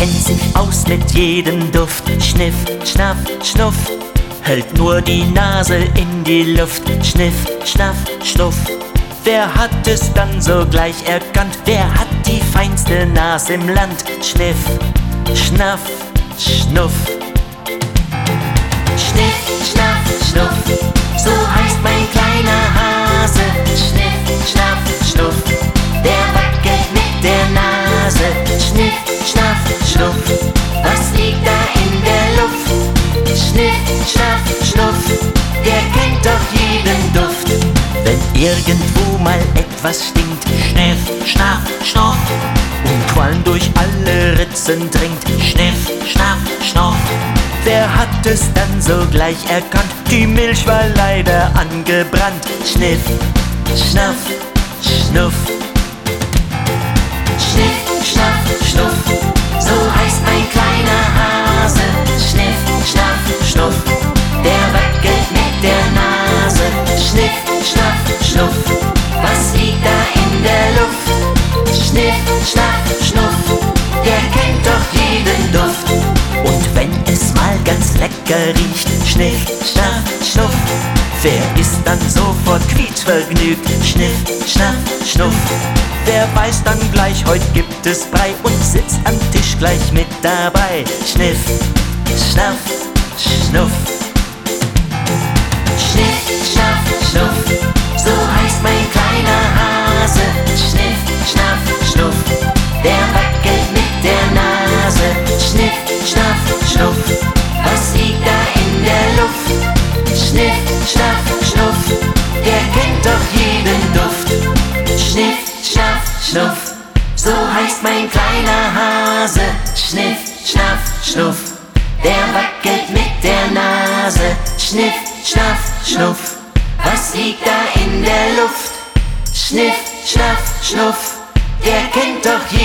kennt sich aus mit jedem Duft. Schniff, schnaff, schnuff, hält nur die Nase in die Luft. Schniff, schnaff, schnuff, wer hat es dann sogleich erkannt? Wer hat die feinste Nase im Land? Schniff, schnaff, schnuff. Schniff, schnaff, schnuff, so heißt mein kleiner Hase. Schniff, schnaff, schnuff, der wackelt mit der Nase. Schniff, schnaff, schnuff, was liegt da in der Luft? Schniff, schnaff, schnuff, der kennt doch jeden Duft. Wenn irgendwo mal etwas stinkt, schniff, schnaff, schnuff, und Qualm durch alle Ritzen dringt, schniff, schnaff, schnuff, wer hat es dann sogleich erkannt? Die Milch war leider angebrannt. Schniff, schnaff, schnuff. Schniff, schnaff, schnuff, so heißt mein kleiner Hase. Schniff, schnaff, schnuff, der wackelt mit der Nase. Schniff, schnaff, schnuff, was liegt da in der Luft? Schniff, schnaff, schnuff, der kennt doch jeden Duft. Und wenn es mal ganz lecker riecht, schniff, schnaff, schnuff, wer ist dann sofort quietschvergnügt? Schniff, schnaff, schnuff, wer weiß dann gleich, heute gibt es Brei und sitzt am Tisch gleich mit dabei. Schniff, schnaff, schnuff. Schniff, schnaff, schnuff, so heißt mein kleiner Hase. Schniff, schnaff, schnuff, der wackelt mit der Nase. Schniff, schnaff, schnuff, was liegt da in der Luft? Schniff, schnaff, schnuff, der kennt doch jeden Duft. Schniff, schnaff, schnuff, so heißt mein kleiner Hase. Schniff, schnaff, schnuff, der wackelt mit der Nase. Schniff, schnaff, schnuff, was liegt da in der Luft? Schniff, schnaff, schnuff, der kennt doch jeden Duft.